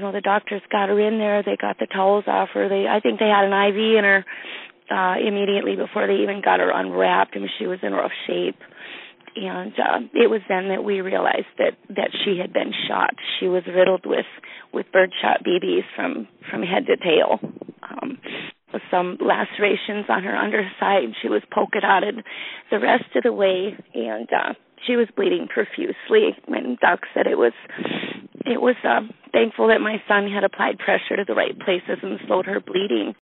the doctors got her in there. They got the towels off her. I think they had an IV in her immediately before they even got her unwrapped. I mean, she was in rough shape. And it was then that we realized that she had been shot. She was riddled with birdshot BBs from head to tail. With some lacerations on her underside. She was polka dotted the rest of the way, and she was bleeding profusely. And Doc said it was thankful that my son had applied pressure to the right places and slowed her bleeding.